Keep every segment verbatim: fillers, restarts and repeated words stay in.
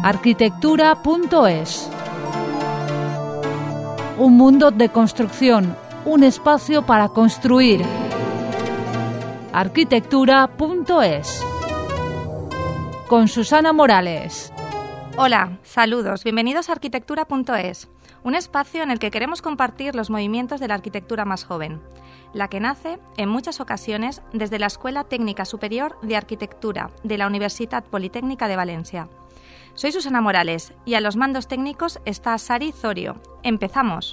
arquitectura punto es. Un mundo de construcción, un espacio para construir. arquitectura punto es. Con Susana Morales. Hola, saludos, bienvenidos a arquitectura punto es, un espacio en el que queremos compartir los movimientos de la arquitectura más joven, la que nace, en muchas ocasiones, desde la Escuela Técnica Superior de Arquitectura de la Universitat Politécnica de Valencia. Soy Susana Morales y a los mandos técnicos está Sari Zorio. ¡Empezamos!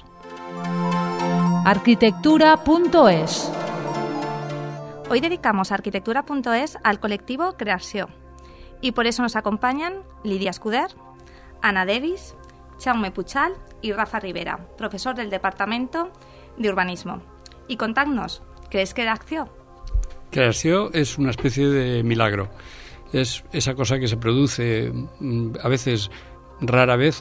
arquitectura punto es. Hoy dedicamos arquitectura punto es al colectivo Creació. Y por eso nos acompañan Lidia Escuder, Ana Davis, Jaume Puchal y Rafa Rivera, profesor del Departamento de Urbanismo. Y contadnos, ¿qué es Creació? Creació es una especie de milagro. Es esa cosa que se produce a veces, rara vez,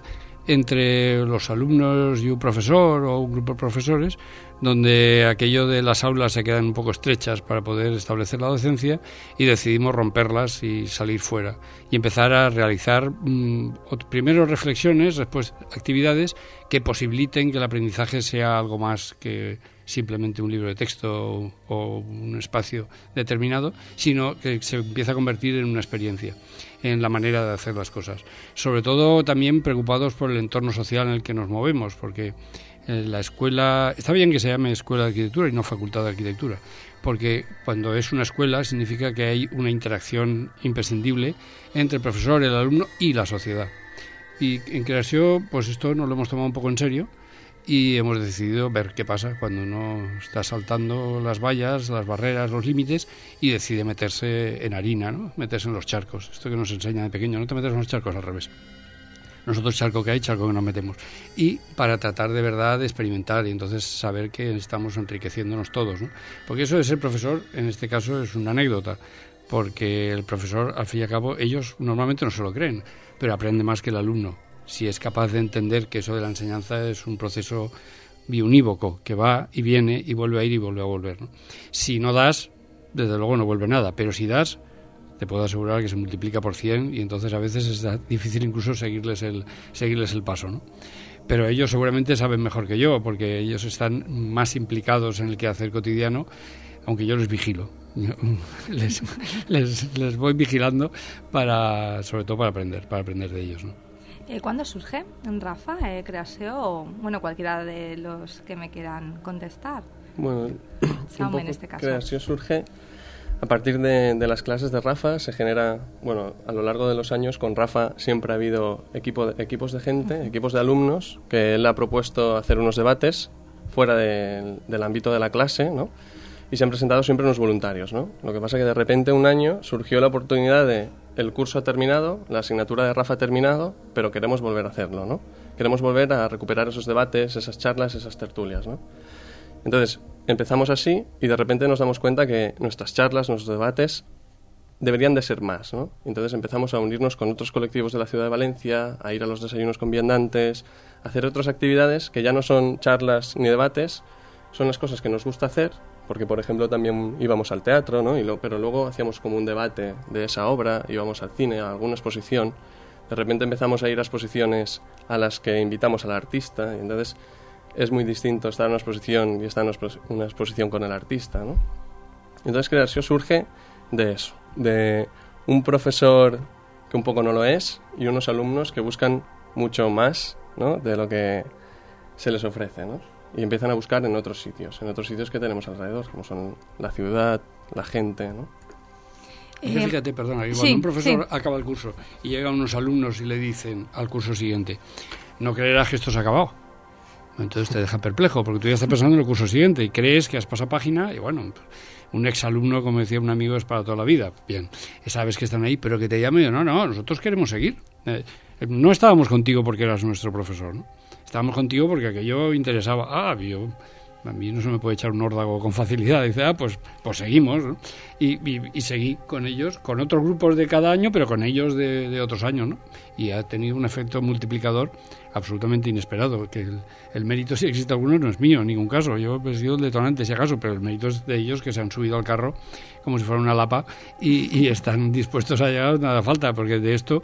entre los alumnos y un profesor o un grupo de profesores, donde aquello de las aulas se quedan un poco estrechas para poder establecer la docencia y decidimos romperlas y salir fuera y empezar a realizar mmm, primero reflexiones, después actividades que posibiliten que el aprendizaje sea algo más que simplemente un libro de texto o un espacio determinado, sino que se empieza a convertir en una experiencia, en la manera de hacer las cosas. Sobre todo también preocupados por el entorno social en el que nos movemos, porque la escuela, está bien que se llame escuela de arquitectura y no facultad de arquitectura, porque cuando es una escuela significa que hay una interacción imprescindible entre el profesor, el alumno y la sociedad. Y en Creació, pues esto nos lo hemos tomado un poco en serio y hemos decidido ver qué pasa cuando uno está saltando las vallas, las barreras, los límites y decide meterse en harina, ¿no? Meterse en los charcos. Esto que nos enseña de pequeño, no te metes en los charcos, al revés. Nosotros charco que hay, charco que nos metemos. Y para tratar de verdad de experimentar y entonces saber que estamos enriqueciéndonos todos, ¿no? Porque eso de ser profesor, en este caso, es una anécdota. Porque el profesor, al fin y al cabo, ellos normalmente no se lo creen, pero aprende más que el alumno. Si es capaz de entender que eso de la enseñanza es un proceso biunívoco, que va y viene y vuelve a ir y vuelve a volver, ¿no? Si no das, desde luego no vuelve nada, pero si das, te puedo asegurar que se multiplica por cien y entonces a veces es difícil incluso seguirles el, seguirles el paso, ¿no? Pero ellos seguramente saben mejor que yo, porque ellos están más implicados en el quehacer cotidiano, aunque yo les vigilo. les, les, les voy vigilando para, sobre todo para aprender, para aprender de ellos, ¿no? Eh, ¿Cuándo surge, Rafa, eh, Creació o, bueno, cualquiera de los que me quieran contestar? Bueno, Jaume, en este caso. Creació surge a partir de, de las clases de Rafa. Se genera, bueno, a lo largo de los años con Rafa siempre ha habido equipo de, equipos de gente, uh-huh. equipos de alumnos, que él ha propuesto hacer unos debates fuera de, del ámbito de la clase, ¿no? Y se han presentado siempre unos voluntarios, ¿no? Lo que pasa es que de repente un año surgió la oportunidad de el curso ha terminado, la asignatura de Rafa ha terminado, pero queremos volver a hacerlo, ¿no? Queremos volver a recuperar esos debates, esas charlas, esas tertulias, ¿no? Entonces, empezamos así y de repente nos damos cuenta que nuestras charlas, nuestros debates deberían de ser más, ¿no? Entonces empezamos a unirnos con otros colectivos de la ciudad de Valencia, a ir a los desayunos con viandantes, a hacer otras actividades que ya no son charlas ni debates, son las cosas que nos gusta hacer, porque por ejemplo también íbamos al teatro, ¿no? Y lo, pero luego hacíamos como un debate de esa obra, íbamos al cine, a alguna exposición, de repente empezamos a ir a exposiciones a las que invitamos al artista, y entonces es muy distinto estar en una exposición y estar en una exposición con el artista, ¿no? Entonces Creació surge de eso, de un profesor que un poco no lo es y unos alumnos que buscan mucho más, ¿no? De lo que se les ofrece, ¿no? Y empiezan a buscar en otros sitios, en otros sitios que tenemos alrededor, como son la ciudad, la gente, ¿no? Eh, fíjate, perdona, que cuando sí, un profesor sí. acaba el curso y llegan unos alumnos y le dicen al curso siguiente, no creerás que esto se ha acabado. Entonces te deja perplejo, porque tú ya estás pensando en el curso siguiente y crees que has pasado página y bueno, un exalumno, como decía un amigo, es para toda la vida. Bien, sabes que están ahí, pero que te llame, no, no, nosotros queremos seguir. Eh, no estábamos contigo porque eras nuestro profesor, ¿no? Estábamos contigo porque aquello interesaba. Ah, yo, a mí no se me puede echar un órdago con facilidad. Dice, ah, pues, pues seguimos, ¿no? Y, y, y seguí con ellos, con otros grupos de cada año, pero con ellos de, de otros años, ¿no? Y ha tenido un efecto multiplicador absolutamente inesperado, que el, el mérito, si existe alguno, no es mío en ningún caso. Yo he sido el detonante, si acaso, pero el mérito es de ellos, que se han subido al carro como si fuera una lapa y, y están dispuestos a llegar, nada falta, porque de esto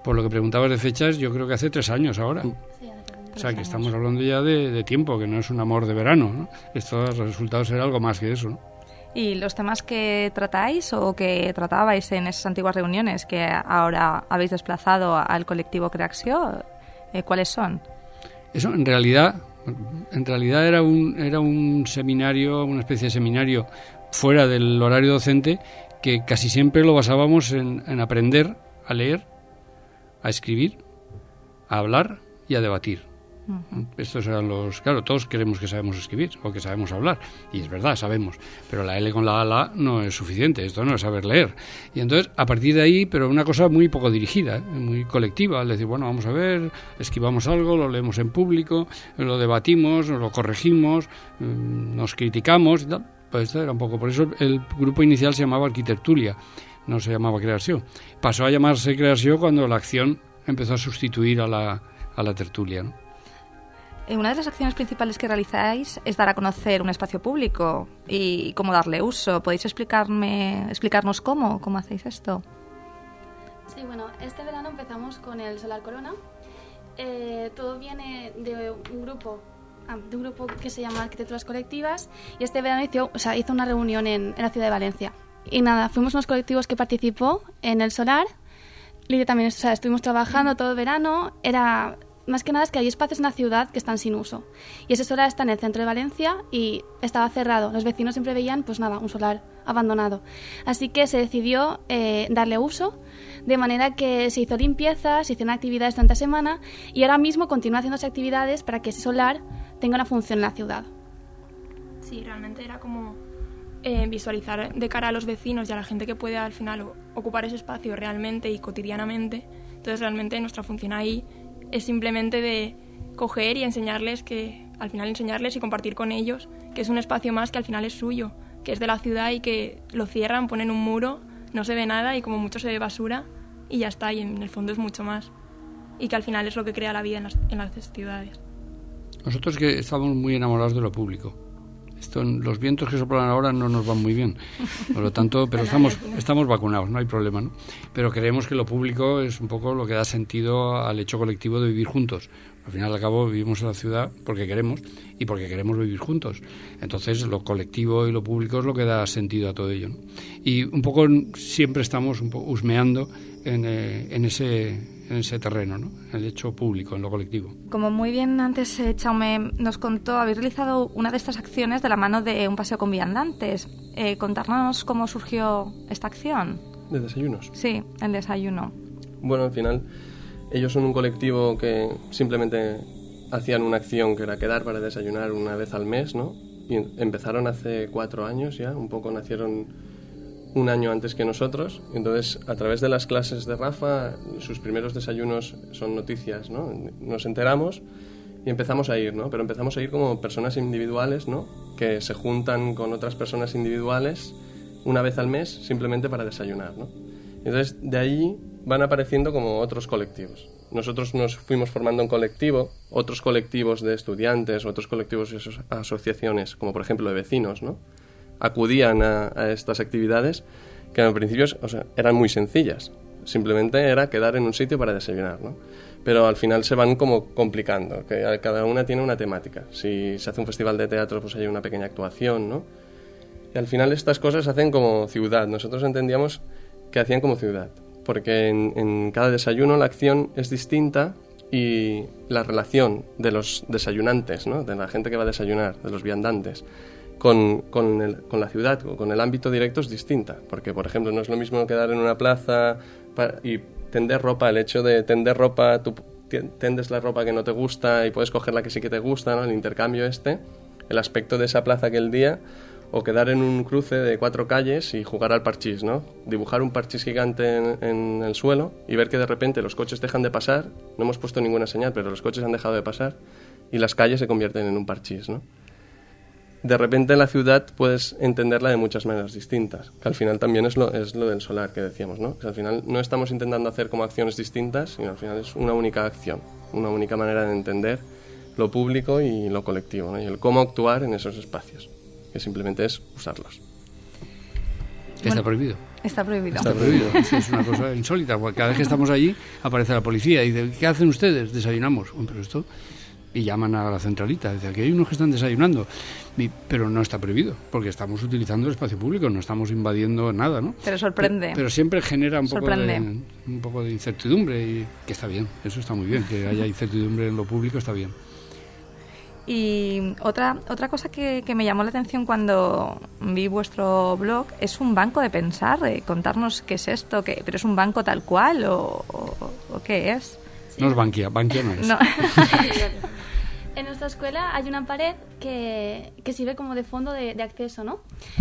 Por lo que preguntabas de fechas, yo creo que hace tres años ahora. Sí, o sea, que estamos hablando ya de, de tiempo, que no es un amor de verano, ¿no? Esto ha resultado ser algo más que eso, ¿no? ¿Y los temas que tratáis o que tratabais en esas antiguas reuniones que ahora habéis desplazado al colectivo Creacció, eh, cuáles son? Eso, en realidad, en realidad era un, era un seminario, una especie de seminario fuera del horario docente, que casi siempre lo basábamos en, en aprender a leer, a escribir, a hablar y a debatir. Uh-huh. Estos eran los... Claro, todos queremos que sabemos escribir o que sabemos hablar, y es verdad, sabemos, pero la L con la A, la A no es suficiente, esto no es saber leer. Y entonces, a partir de ahí, pero una cosa muy poco dirigida, ¿eh? Muy colectiva, al decir, bueno, vamos a ver, esquivamos algo, lo leemos en público, lo debatimos, lo corregimos, nos criticamos y tal. Pues esto era un poco... Por eso el grupo inicial se llamaba Arquitectulia, no se llamaba Creacció. Pasó a llamarse Creacció cuando la acción empezó a sustituir a la, a la tertulia, ¿no? Una de las acciones principales que realizáis es dar a conocer un espacio público y cómo darle uso. ¿Podéis explicarme, explicarnos cómo, cómo hacéis esto? Sí, bueno, este verano empezamos con el Solar Corona. Eh, todo viene de un grupo, de un grupo que se llama Arquitecturas Colectivas, y este verano hizo, o sea, hizo una reunión en, en la ciudad de Valencia. Y nada, fuimos unos colectivos que participó en el Solar. Lidia también, o sea, estuvimos trabajando todo el verano. Era... Más que nada es que hay espacios en la ciudad que están sin uso. Y ese solar está en el centro de Valencia y estaba cerrado. Los vecinos siempre veían, pues nada, un solar abandonado. Así que se decidió eh, darle uso, de manera que se hizo limpieza, se hicieron actividades durante la semana y ahora mismo continúa haciéndose actividades para que ese solar tenga una función en la ciudad. Sí, realmente era como eh, visualizar de cara a los vecinos y a la gente que puede al final ocupar ese espacio realmente y cotidianamente. Entonces realmente nuestra función ahí es simplemente de coger y enseñarles que, al final enseñarles y compartir con ellos que es un espacio más que al final es suyo, que es de la ciudad y que lo cierran, ponen un muro, no se ve nada y como mucho se ve basura y ya está, y en el fondo es mucho más. Y que al final es lo que crea la vida en las, en las ciudades. Nosotros que estamos muy enamorados de lo público. Esto, los vientos que soplan ahora no nos van muy bien, por lo tanto, pero estamos estamos vacunados, no hay problema, ¿no? Pero creemos que lo público es un poco lo que da sentido al hecho colectivo de vivir juntos. Al final y al cabo vivimos en la ciudad porque queremos y porque queremos vivir juntos. Entonces lo colectivo y lo público es lo que da sentido a todo ello, ¿no? Y un poco siempre estamos un poco husmeando en, eh, en ese en ese terreno, ¿no? En el hecho público, en lo colectivo. Como muy bien antes eh, Chaume nos contó, habéis realizado una de estas acciones de la mano de un paseo con viandantes. Eh, contarnos cómo surgió esta acción. ¿De desayunos? Sí, el desayuno. Bueno, al final ellos son un colectivo que simplemente hacían una acción que era quedar para desayunar una vez al mes, ¿no? Y empezaron hace cuatro años ya, un poco nacieron un año antes que nosotros. Entonces, a través de las clases de Rafa, sus primeros desayunos son noticias, ¿no? Nos enteramos y empezamos a ir, ¿no? Pero empezamos a ir como personas individuales, ¿no? Que se juntan con otras personas individuales una vez al mes simplemente para desayunar, ¿no? Entonces, de ahí van apareciendo como otros colectivos. Nosotros nos fuimos formando un colectivo, otros colectivos de estudiantes, otros colectivos de asociaciones, como por ejemplo de vecinos, ¿no? Acudían a, a estas actividades que al principio, o sea, eran muy sencillas. Simplemente era quedar en un sitio para desayunar, ¿no? Pero al final se van como complicando, que cada una tiene una temática. Si se hace un festival de teatro, pues hay una pequeña actuación, ¿no? Y al final estas cosas hacen como ciudad. Nosotros entendíamos que hacían como ciudad, porque en, en cada desayuno la acción es distinta y la relación de los desayunantes, ¿no? De la gente que va a desayunar, de los viandantes, Con, con, el, con la ciudad, con el ámbito directo es distinta, porque por ejemplo no es lo mismo quedar en una plaza para, y tender ropa. El hecho de tender ropa, tú tendes la ropa que no te gusta y puedes coger la que sí que te gusta, ¿no? El intercambio este, el aspecto de esa plaza aquel día, o quedar en un cruce de cuatro calles y jugar al parchís, ¿no? Dibujar un parchís gigante en, en el suelo y ver que de repente los coches dejan de pasar, no hemos puesto ninguna señal, pero los coches han dejado de pasar y las calles se convierten en un parchís, ¿no? De repente en la ciudad puedes entenderla de muchas maneras distintas, que al final también es lo, es lo del solar que decíamos, ¿no? Que al final no estamos intentando hacer como acciones distintas, sino al final es una única acción, una única manera de entender lo público y lo colectivo, ¿no? Y el cómo actuar en esos espacios, que simplemente es usarlos. ¿Que está prohibido? Está prohibido. Está prohibido. Es una cosa insólita. Cada vez que estamos allí aparece la policía y dice, ¿qué hacen ustedes? Desayunamos. Bueno, pero esto... Y llaman a la centralita, dice, aquí hay unos que están desayunando, y, pero no está prohibido, porque estamos utilizando el espacio público, no estamos invadiendo nada, ¿no? Pero sorprende. Pero, pero siempre genera un poco, sorprende. de, un poco de incertidumbre, y que está bien, eso está muy bien, que haya incertidumbre en lo público está bien. Y otra otra cosa que, que me llamó la atención cuando vi vuestro blog es un banco de pensar, eh, contarnos qué es esto, qué, pero es un banco tal cual o, o, o qué es. Sí. No es Bankia, Bankia no es. No. En nuestra escuela hay una pared que, que sirve como de fondo de, de acceso, ¿no?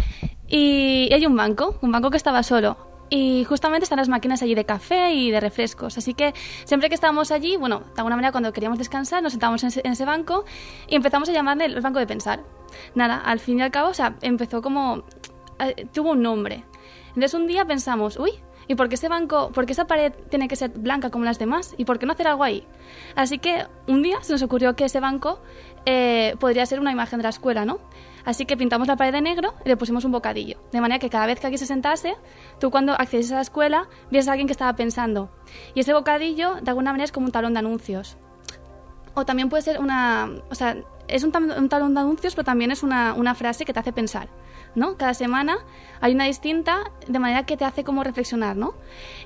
Y hay un banco, un banco que estaba solo. Y justamente están las máquinas allí de café y de refrescos. Así que siempre que estábamos allí, bueno, de alguna manera cuando queríamos descansar, nos sentábamos en ese, en ese banco y empezamos a llamarle el banco de pensar. Nada, al fin y al cabo, o sea, empezó como... Eh, tuvo un nombre. Entonces un día pensamos, uy, ¿y por qué ese banco, por qué esa pared tiene que ser blanca como las demás? ¿Y por qué no hacer algo ahí? Así que un día se nos ocurrió que ese banco eh, podría ser una imagen de la escuela, ¿no? Así que pintamos la pared de negro y le pusimos un bocadillo. De manera que cada vez que alguien se sentase, tú cuando accedes a la escuela, ves a alguien que estaba pensando. Y ese bocadillo, de alguna manera, es como un talón de anuncios. O también puede ser una... O sea, es un, tam- un talón de anuncios, pero también es una, una frase que te hace pensar, ¿no? Cada semana hay una distinta, de manera que te hace como reflexionar, ¿no?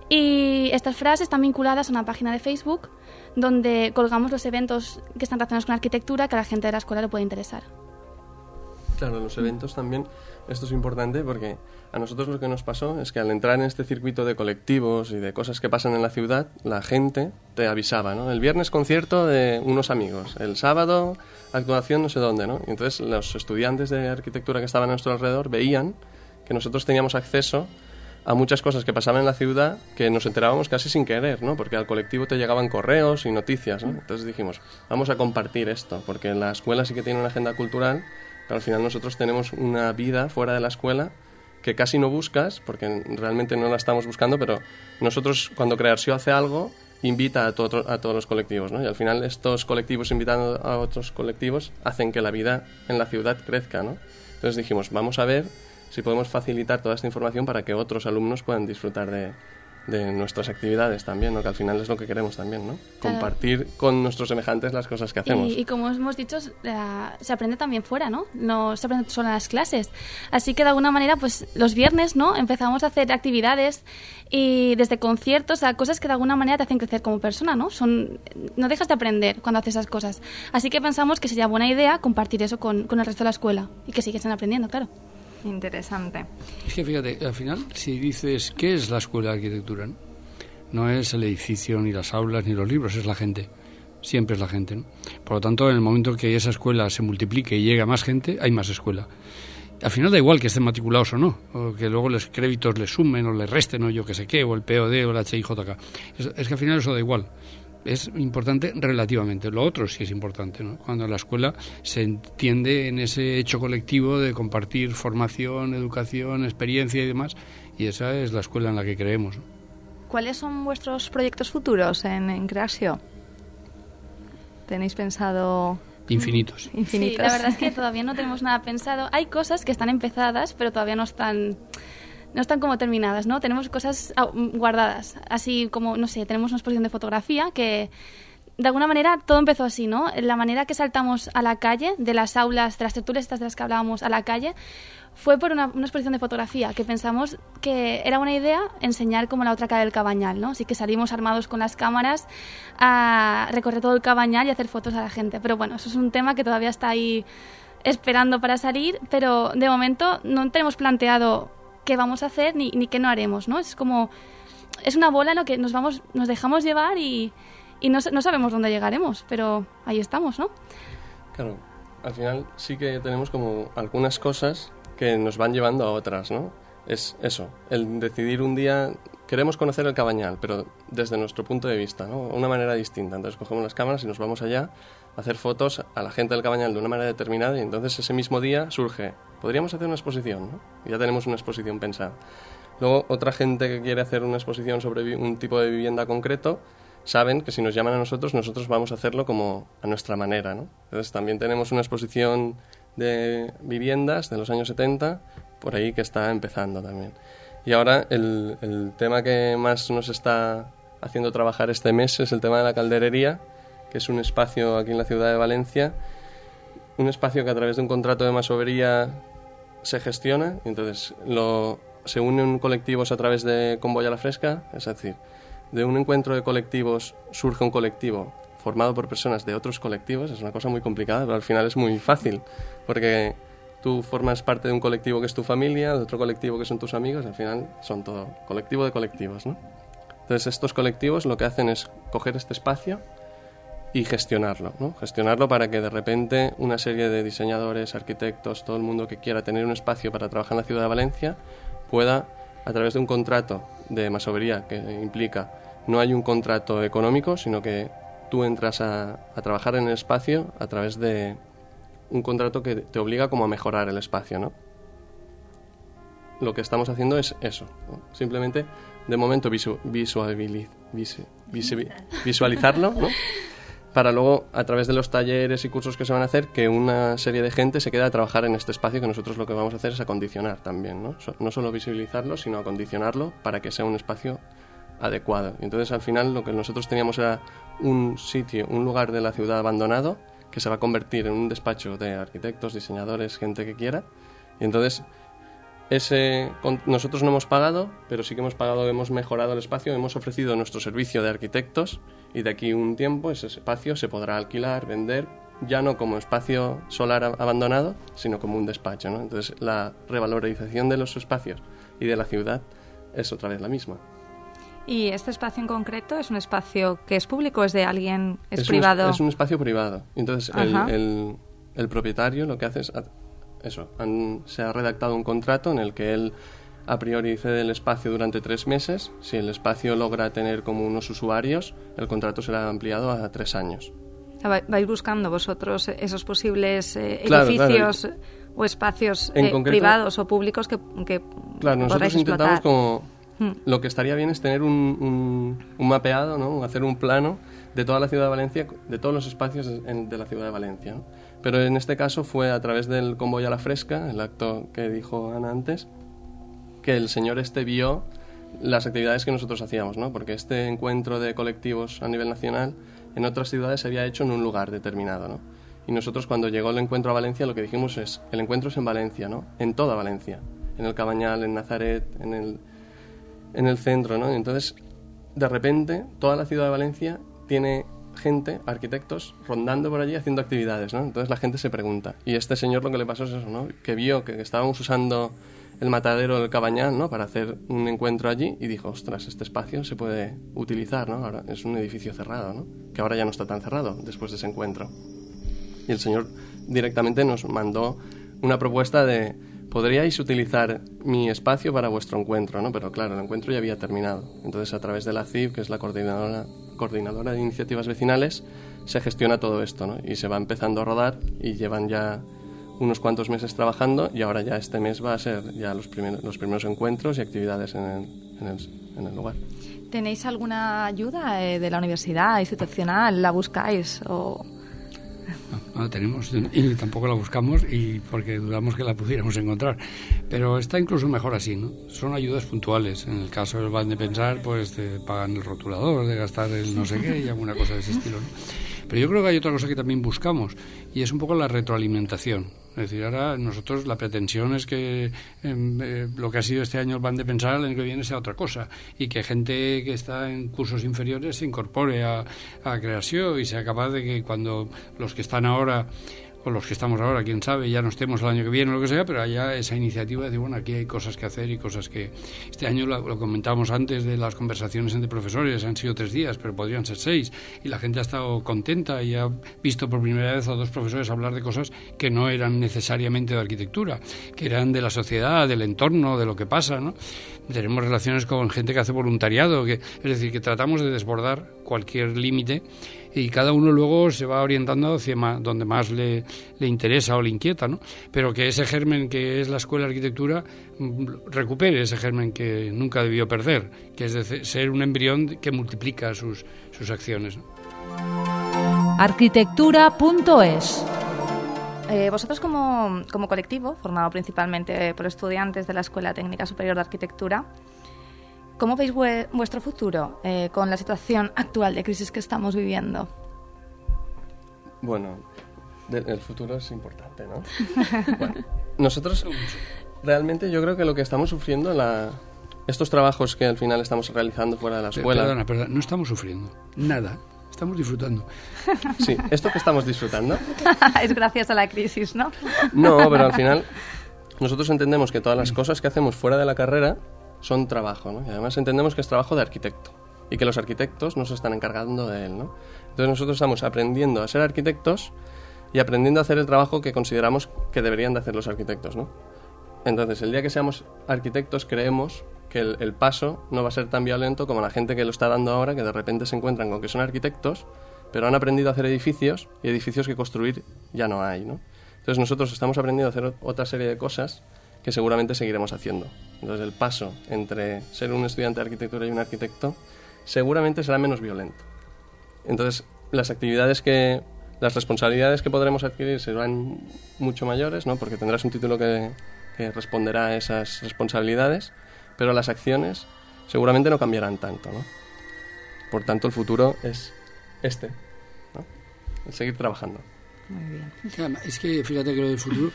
Y estas frases están vinculadas a una página de Facebook donde colgamos los eventos que están relacionados con la arquitectura que a la gente de la escuela le puede interesar. Claro, los eventos también, esto es importante porque a nosotros lo que nos pasó es que al entrar en este circuito de colectivos y de cosas que pasan en la ciudad, la gente te avisaba, ¿no? El viernes concierto de unos amigos, el sábado actuación no sé dónde, ¿no? Y entonces los estudiantes de arquitectura que estaban a nuestro alrededor veían que nosotros teníamos acceso a muchas cosas que pasaban en la ciudad que nos enterábamos casi sin querer, ¿no? Porque al colectivo te llegaban correos y noticias, ¿no? Entonces dijimos, vamos a compartir esto, porque la escuela sí que tiene una agenda cultural. Pero al final nosotros tenemos una vida fuera de la escuela que casi no buscas, porque realmente no la estamos buscando, pero nosotros cuando Crearsió hace algo, invita a, to- a todos los colectivos, ¿no? Y al final estos colectivos invitando a otros colectivos hacen que la vida en la ciudad crezca, ¿no? Entonces dijimos, vamos a ver si podemos facilitar toda esta información para que otros alumnos puedan disfrutar de, de nuestras actividades también, ¿no? Que al final es lo que queremos también, ¿no? Claro. Compartir con nuestros semejantes las cosas que hacemos. Y, y como hemos dicho, la, se aprende también fuera, ¿no? No se aprende solo en las clases. Así que de alguna manera, pues los viernes, ¿no? Empezamos a hacer actividades y desde conciertos a cosas que de alguna manera te hacen crecer como persona, ¿no? Son, no dejas de aprender cuando haces esas cosas. Así que pensamos que sería buena idea compartir eso con, con el resto de la escuela y que siguen aprendiendo, claro. Interesante. Es que fíjate, al final, si dices, ¿qué es la escuela de arquitectura? No, no es el edificio, ni las aulas, ni los libros, es la gente. Siempre es la gente, ¿no? Por lo tanto, en el momento que esa escuela se multiplique y llegue a más gente, hay más escuela. Al final da igual que estén matriculados o no, o que luego los créditos les sumen o les resten, o yo que sé qué, o el P O D o el H I J K. Es, es que al final eso da igual. Es importante relativamente. Lo otro sí es importante, ¿no? Cuando la escuela se entiende en ese hecho colectivo de compartir formación, educación, experiencia y demás, y esa es la escuela en la que creemos, ¿no? ¿Cuáles son vuestros proyectos futuros en, en Crearsió? ¿Tenéis pensado...? Infinitos. Infinitos. Sí, la verdad es que todavía no tenemos nada pensado. Hay cosas que están empezadas, pero todavía no están... no están como terminadas, ¿no? Tenemos cosas guardadas, así como, no sé, tenemos una exposición de fotografía que, de alguna manera, todo empezó así, ¿no? La manera que saltamos a la calle, de las aulas, de las tertulias estas de las que hablábamos a la calle, fue por una, una exposición de fotografía, que pensamos que era buena idea enseñar como la otra cara del Cabañal, ¿no? Así que salimos armados con las cámaras a recorrer todo el Cabañal y hacer fotos a la gente. Pero bueno, eso es un tema que todavía está ahí esperando para salir, pero de momento no tenemos planteado qué vamos a hacer ni, ni qué no haremos, ¿no? Es como... es una bola en lo que nos vamos, nos dejamos llevar y, y no, no sabemos dónde llegaremos, pero ahí estamos, ¿no? Claro, al final sí que tenemos como algunas cosas que nos van llevando a otras, ¿no? Es eso, el decidir un día, queremos conocer el Cabañal, pero desde nuestro punto de vista, ¿no? Una manera distinta. Entonces cogemos las cámaras y nos vamos allá a hacer fotos a la gente del Cabañal de una manera determinada y entonces ese mismo día surge, podríamos hacer una exposición, ¿no? Y ya tenemos una exposición pensada. Luego otra gente que quiere hacer una exposición sobre un tipo de vivienda concreto, saben que si nos llaman a nosotros, nosotros vamos a hacerlo como a nuestra manera, ¿no? Entonces también tenemos una exposición de viviendas de los años setenta, por ahí que está empezando también. Y ahora el, el tema que más nos está haciendo trabajar este mes es el tema de la calderería, que es un espacio aquí en la ciudad de Valencia, un espacio que a través de un contrato de masovería se gestiona, entonces lo, se unen colectivos a través de Con Boia la Fresca, es decir, de un encuentro de colectivos surge un colectivo formado por personas de otros colectivos. Es una cosa muy complicada, pero al final es muy fácil, porque tú formas parte de un colectivo que es tu familia, de otro colectivo que son tus amigos, al final son todo colectivo de colectivos, ¿no? Entonces estos colectivos lo que hacen es coger este espacio y gestionarlo, ¿no? Gestionarlo para que de repente una serie de diseñadores, arquitectos, todo el mundo que quiera tener un espacio para trabajar en la ciudad de Valencia pueda, a través de un contrato de masovería que implica, no hay un contrato económico, sino que tú entras a, a trabajar en el espacio a través de un contrato que te obliga como a mejorar el espacio, ¿no? Lo que estamos haciendo es eso, ¿no? Simplemente, de momento, visu, visualiz, visu, visu, visualizarlo, ¿no? Para luego, a través de los talleres y cursos que se van a hacer, que una serie de gente se quede a trabajar en este espacio, que nosotros lo que vamos a hacer es acondicionar también, ¿no? No solo visibilizarlo, sino acondicionarlo para que sea un espacio adecuado. Y entonces, al final, lo que nosotros teníamos era un sitio, un lugar de la ciudad abandonado, que se va a convertir en un despacho de arquitectos, diseñadores, gente que quiera. Y entonces, ese, nosotros no hemos pagado, pero sí que hemos pagado, hemos mejorado el espacio, hemos ofrecido nuestro servicio de arquitectos, y de aquí un tiempo ese espacio se podrá alquilar, vender, ya no como espacio solar abandonado, sino como un despacho, ¿no? Entonces la revalorización de los espacios y de la ciudad es otra vez la misma. ¿Y este espacio en concreto es un espacio que es público, es de alguien, es, es privado? Un, es un espacio privado. Entonces el, el, el propietario lo que hace es eso, han, se ha redactado un contrato en el que él a priori cede el espacio durante tres meses. Si el espacio logra tener como unos usuarios, el contrato será ampliado a tres años. ¿Vais buscando vosotros esos posibles eh, claro, edificios claro. o espacios en eh, concreto, privados o públicos que, que claro, nosotros intentamos explotar? como hmm. lo que estaría bien es tener un, un, un mapeado, ¿no? Hacer un plano de toda la ciudad de Valencia, de todos los espacios de, de la ciudad de Valencia, ¿no? Pero en este caso fue a través del Con Boia la Fresca, el acto que dijo Ana antes, que el señor este vio las actividades que nosotros hacíamos, ¿no? Porque este encuentro de colectivos a nivel nacional en otras ciudades se había hecho en un lugar determinado, ¿no? Y nosotros cuando llegó el encuentro a Valencia lo que dijimos es, el encuentro es en Valencia, ¿no? En toda Valencia, en el Cabañal, en Nazaret, en el, en el centro, ¿no? Y entonces, de repente, toda la ciudad de Valencia tiene gente, arquitectos, rondando por allí haciendo actividades, ¿no? Entonces la gente se pregunta. Y este señor lo que le pasó es eso, ¿no? Que vio que estábamos usando el matadero del Cabañal, ¿no? Para hacer un encuentro allí y dijo, ostras, este espacio se puede utilizar, ¿no? Ahora es un edificio cerrado, ¿no? Que ahora ya no está tan cerrado después de ese encuentro. Y el señor directamente nos mandó una propuesta de, ¿podríais utilizar mi espacio para vuestro encuentro, ¿no? Pero claro, el encuentro ya había terminado. Entonces, a través de la C I V, que es la coordinadora, coordinadora de iniciativas vecinales, se gestiona todo esto, ¿no? Y se va empezando a rodar y llevan ya unos cuantos meses trabajando y ahora ya este mes va a ser ya los primeros, los primeros encuentros y actividades en el, en el, en el lugar. ¿Tenéis alguna ayuda eh, de la universidad, institucional? ¿La buscáis? O... No, no la tenemos y tampoco la buscamos y porque dudamos que la pudiéramos encontrar. Pero está incluso mejor así, ¿no? Son ayudas puntuales. En el caso del Van de Pensar, pues te pagan el rotulador, de gastar el no sé qué y alguna cosa de ese estilo, ¿no? Pero yo creo que hay otra cosa que también buscamos y es un poco la retroalimentación. Es decir, ahora nosotros la pretensión es que eh, eh, lo que ha sido este año el Van de Pensar el año que viene sea otra cosa y que gente que está en cursos inferiores se incorpore a, a creación y sea capaz de que cuando los que están ahora o los que estamos ahora, quién sabe, ya no estemos el año que viene o lo que sea, pero haya esa iniciativa de decir, bueno, aquí hay cosas que hacer y cosas que... Este año lo, lo comentábamos antes de las conversaciones entre profesores, han sido tres días, pero podrían ser seis, y la gente ha estado contenta y ha visto por primera vez a dos profesores hablar de cosas que no eran necesariamente de arquitectura, que eran de la sociedad, del entorno, de lo que pasa, ¿no? Tenemos relaciones con gente que hace voluntariado, que, es decir, que tratamos de desbordar cualquier límite y cada uno luego se va orientando hacia más, donde más le, le interesa o le inquieta, ¿no? Pero que ese germen que es la Escuela de Arquitectura recupere ese germen que nunca debió perder, que es de ser un embrión que multiplica sus, sus acciones, ¿no? arquitectura punto es Eh, vosotros como, como colectivo, formado principalmente por estudiantes de la Escuela Técnica Superior de Arquitectura, ¿cómo veis vue- vuestro futuro eh, con la situación actual de crisis que estamos viviendo? Bueno, de, el futuro es importante, ¿no? Bueno, nosotros realmente yo creo que lo que estamos sufriendo, la, estos trabajos que al final estamos realizando fuera de la escuela... Perdona, perdona, no estamos sufriendo nada, estamos disfrutando. Sí, esto que estamos disfrutando... Es gracias a la crisis, ¿no? No, pero al final nosotros entendemos que todas las cosas que hacemos fuera de la carrera son trabajo, ¿no? Y además entendemos que es trabajo de arquitecto y que los arquitectos no se están encargando de él, ¿no? Entonces nosotros estamos aprendiendo a ser arquitectos y aprendiendo a hacer el trabajo que consideramos que deberían de hacer los arquitectos, ¿no? Entonces, el día que seamos arquitectos, creemos que el, el paso no va a ser tan violento como la gente que lo está dando ahora, que de repente se encuentran con que son arquitectos, pero han aprendido a hacer edificios y edificios que construir ya no hay, ¿no? Entonces nosotros estamos aprendiendo a hacer otra serie de cosas que seguramente seguiremos haciendo. Entonces el paso entre ser un estudiante de arquitectura y un arquitecto seguramente será menos violento. Entonces las actividades que, las responsabilidades que podremos adquirir serán mucho mayores, ¿no? Porque tendrás un título que, que responderá a esas responsabilidades, pero las acciones seguramente no cambiarán tanto, ¿no? Por tanto el futuro es este, ¿no? El seguir trabajando. Muy bien. Es que fíjate que lo del futuro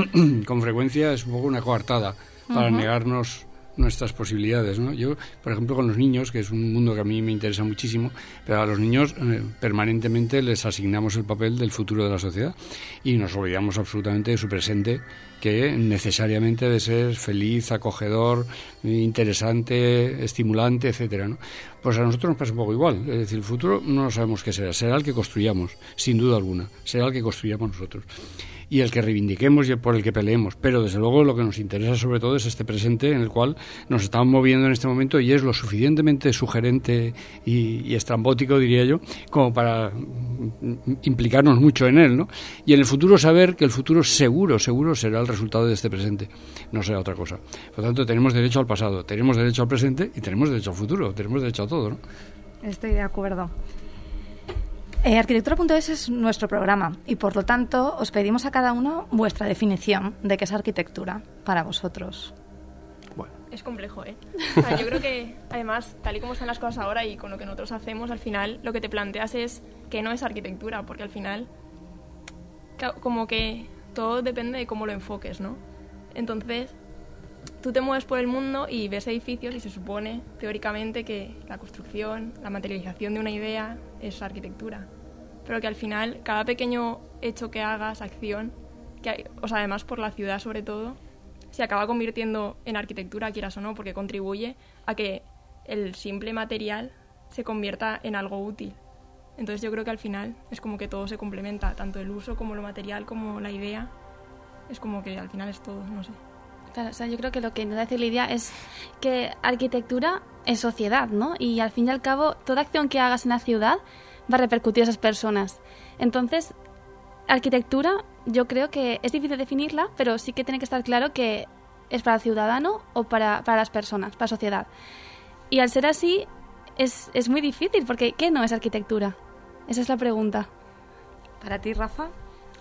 con frecuencia es un poco una coartada para uh-huh. negarnos nuestras posibilidades, ¿no? Yo, por ejemplo, con los niños, que es un mundo que a mí me interesa muchísimo, pero a los niños eh, permanentemente les asignamos el papel del futuro de la sociedad y nos olvidamos absolutamente de su presente, que necesariamente debe ser feliz, acogedor, interesante, estimulante, etcétera, ¿no? Pues a nosotros nos pasa un poco igual. Es decir, el futuro no lo sabemos qué será. Será el que construyamos, sin duda alguna. Será el que construyamos nosotros. Y el que reivindiquemos y por el que peleemos. Pero, desde luego, lo que nos interesa sobre todo es este presente en el cual nos estamos moviendo en este momento y es lo suficientemente sugerente y, y estrambótico, diría yo, como para implicarnos mucho en él, ¿no? Y en el futuro saber que el futuro seguro, seguro será el resultado de este presente. No será otra cosa. Por lo tanto, tenemos derecho al pasado, tenemos derecho al presente y tenemos derecho al futuro. Tenemos derecho a todo, ¿no? Estoy de acuerdo. Eh, Arquitectura punto es es nuestro programa y, por lo tanto, os pedimos a cada uno vuestra definición de qué es arquitectura para vosotros. Bueno. Es complejo, ¿eh? O sea, yo creo que, además, tal y como están las cosas ahora y con lo que nosotros hacemos, al final lo que te planteas es que no es arquitectura, porque al final, como que todo depende de cómo lo enfoques, ¿no? Entonces, tú te mueves por el mundo y ves edificios y se supone, teóricamente, que la construcción, la materialización de una idea es arquitectura. Pero que al final, cada pequeño hecho que hagas, acción, que hay, o sea, además por la ciudad sobre todo, se acaba convirtiendo en arquitectura, quieras o no, porque contribuye a que el simple material se convierta en algo útil. Entonces yo creo que al final es como que todo se complementa, tanto el uso como lo material, como la idea. Es como que al final es todo, no sé. Claro, o sea, yo creo que lo que intenta decir Lidia es que arquitectura es sociedad, ¿no? Y al fin y al cabo, toda acción que hagas en la ciudad va a repercutir a esas personas. Entonces, arquitectura, yo creo que es difícil definirla, pero sí que tiene que estar claro que es para el ciudadano o para, para las personas, para la sociedad. Y al ser así, es, es muy difícil, porque ¿qué no es arquitectura? Esa es la pregunta. ¿Para ti, Rafa?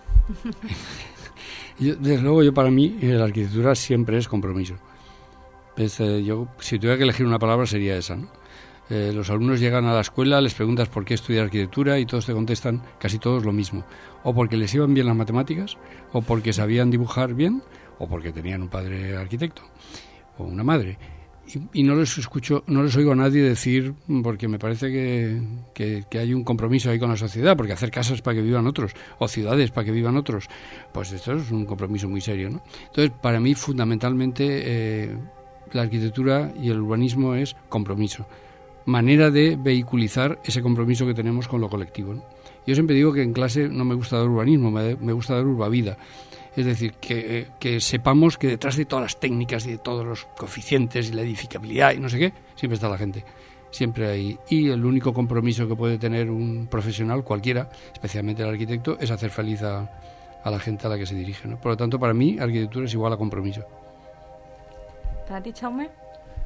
Yo, desde luego, yo para mí la arquitectura siempre es compromiso. Es, eh, yo, si tuviera que elegir una palabra sería esa, ¿no? Eh, los alumnos llegan a la escuela, les preguntas por qué estudiar arquitectura y todos te contestan casi todos lo mismo. O porque les iban bien las matemáticas, o porque sabían dibujar bien, o porque tenían un padre arquitecto, o una madre. Y, y no les escucho, no les oigo a nadie decir, porque me parece que, que, que hay un compromiso ahí con la sociedad, porque hacer casas para que vivan otros, o ciudades para que vivan otros, pues esto es un compromiso muy serio, ¿no? Entonces, para mí, fundamentalmente, eh, la arquitectura y el urbanismo es compromiso, manera de vehiculizar ese compromiso que tenemos con lo colectivo, ¿no? Yo siempre digo que en clase no me gusta dar urbanismo, me, me gusta dar urbavida. Es decir, que, que sepamos que detrás de todas las técnicas y de todos los coeficientes y la edificabilidad y no sé qué, siempre está la gente. Siempre hay. Y el único compromiso que puede tener un profesional, cualquiera, especialmente el arquitecto, es hacer feliz a, a la gente a la que se dirige, ¿no? Por lo tanto, para mí, arquitectura es igual a compromiso. ¿Para ti, Jaume?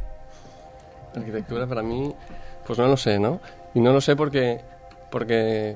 Arquitectura para mí, pues no lo sé, ¿no? Y no lo sé porque, porque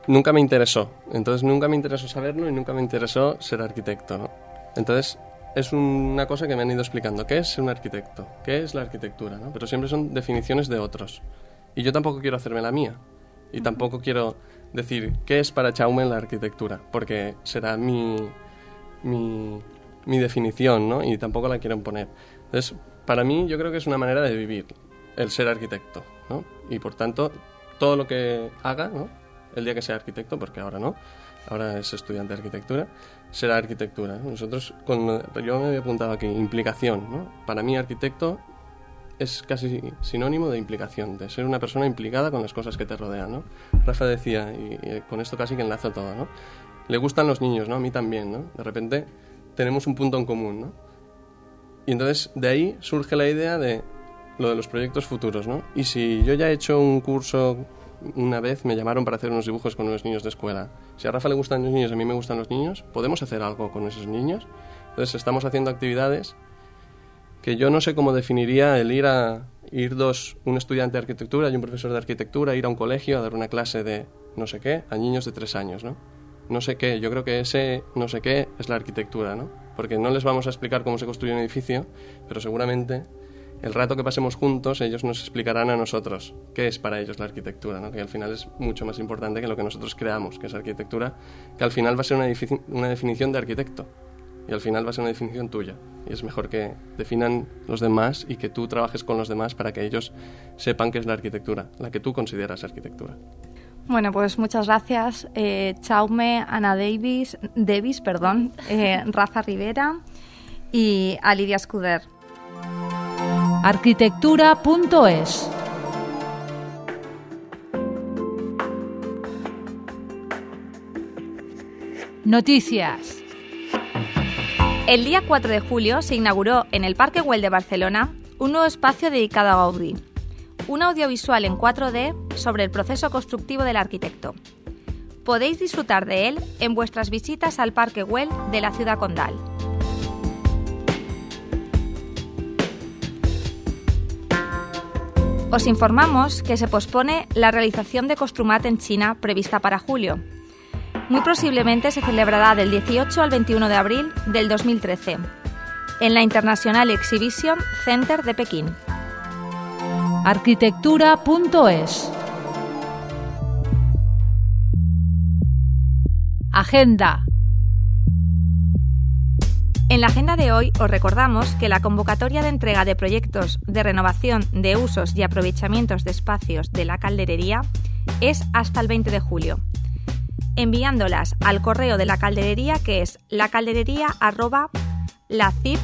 nunca me interesó. Entonces nunca me interesó saberlo y nunca me interesó ser arquitecto, ¿no? Entonces es una cosa que me han ido explicando. ¿Qué es ser un arquitecto? ¿Qué es la arquitectura? ¿no? Pero siempre son definiciones de otros. Y yo tampoco quiero hacerme la mía. Y tampoco quiero decir qué es para Jaume la arquitectura, porque será mi, mi, mi definición, ¿no? Y tampoco la quiero imponer. Entonces, para mí yo creo que es una manera de vivir el ser arquitecto, ¿no? Y por tanto, todo lo que haga, ¿no? El día que sea arquitecto, porque ahora no, ahora es estudiante de arquitectura, será arquitectura. Nosotros, con, yo me había apuntado aquí, implicación, ¿no? Para mí arquitecto es casi sinónimo de implicación, de ser una persona implicada con las cosas que te rodean, ¿no? Rafa decía, y, y con esto casi que enlazo todo, ¿no? Le gustan los niños, ¿no? A mí también, ¿no? De repente tenemos un punto en común, ¿no? Y entonces de ahí surge la idea de lo de los proyectos futuros, ¿no? Y si yo ya he hecho un curso, una vez me llamaron para hacer unos dibujos con unos niños de escuela. Si a Rafa le gustan los niños, a mí me gustan los niños, ¿podemos hacer algo con esos niños? Entonces estamos haciendo actividades que yo no sé cómo definiría el ir a ir dos, un estudiante de arquitectura y un profesor de arquitectura, ir a un colegio a dar una clase de no sé qué a niños de tres años, ¿no? No sé qué, yo creo que ese no sé qué es la arquitectura, ¿no? Porque no les vamos a explicar cómo se construye un edificio, pero seguramente el rato que pasemos juntos ellos nos explicarán a nosotros qué es para ellos la arquitectura, ¿no? Que al final es mucho más importante que lo que nosotros creamos, que es arquitectura, que al final va a ser una, una definición de arquitecto. Y al final va a ser una definición tuya. Y es mejor que definan los demás y que tú trabajes con los demás para que ellos sepan qué es la arquitectura, la que tú consideras arquitectura. Bueno, pues muchas gracias, eh, Jaume, Ana Davis, Davis perdón, eh, Rafa Rivera y a Lidia Escuder. arquitectura punto es. Noticias. El día cuatro de julio se inauguró en el Parque Güell de Barcelona un nuevo espacio dedicado a Gaudí, un audiovisual en cuatro D sobre el proceso constructivo del arquitecto. Podéis disfrutar de él en vuestras visitas al Parque Güell de la ciudad condal. Os informamos que se pospone la realización de Construmat en China prevista para julio. Muy posiblemente se celebrará del dieciocho al veintiuno de abril del dos mil trece, en la International Exhibition Center de Pekín. arquitectura punto es. Agenda. En la agenda de hoy os recordamos que la convocatoria de entrega de proyectos de renovación de usos y aprovechamientos de espacios de la calderería es hasta el veinte de julio. Enviándolas al correo de la calderería, que es lacalderería arroba laciv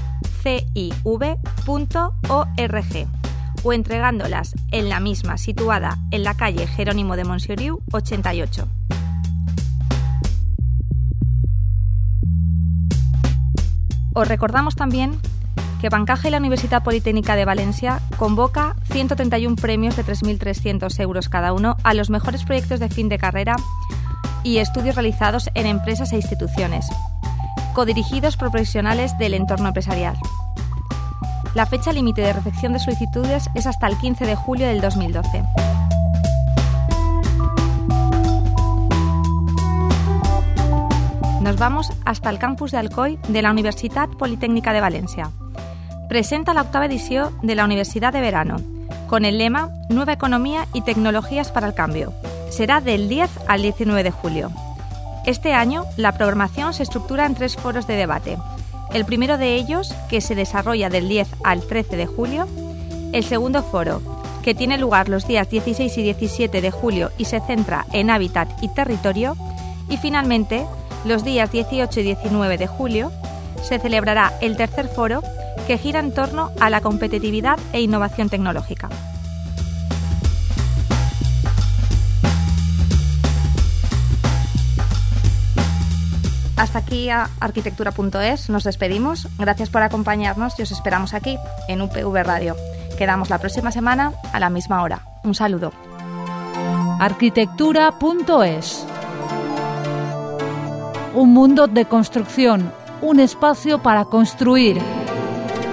punto org, o entregándolas en la misma, situada en la calle Jerónimo de Montsoriu ochenta y ocho. Os recordamos también que Bancaja y la Universidad Politécnica de Valencia convoca ciento treinta y uno premios de tres mil trescientos euros cada uno a los mejores proyectos de fin de carrera y estudios realizados en empresas e instituciones, codirigidos por profesionales del entorno empresarial. La fecha límite de recepción de solicitudes es hasta el quince de julio del dos mil doce. Nos vamos hasta el campus de Alcoi de la Universitat Politécnica de Valencia. Presenta la octava edición de la Universidad de Verano, con el lema Nueva Economía y Tecnologías para el Cambio. Será del diez al diecinueve de julio. Este año, la programación se estructura en tres foros de debate. El primero de ellos, que se desarrolla del diez al trece de julio. El segundo foro, que tiene lugar los días dieciséis y diecisiete de julio y se centra en hábitat y territorio. Y finalmente, los días dieciocho y diecinueve de julio, se celebrará el tercer foro, que gira en torno a la competitividad e innovación tecnológica. Hasta aquí a arquitectura punto es, nos despedimos. Gracias por acompañarnos y os esperamos aquí, en U P V Radio. Quedamos la próxima semana a la misma hora. Un saludo. arquitectura punto es. Un mundo de construcción, un espacio para construir.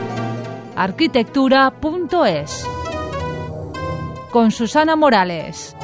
arquitectura punto es. Con Susana Morales.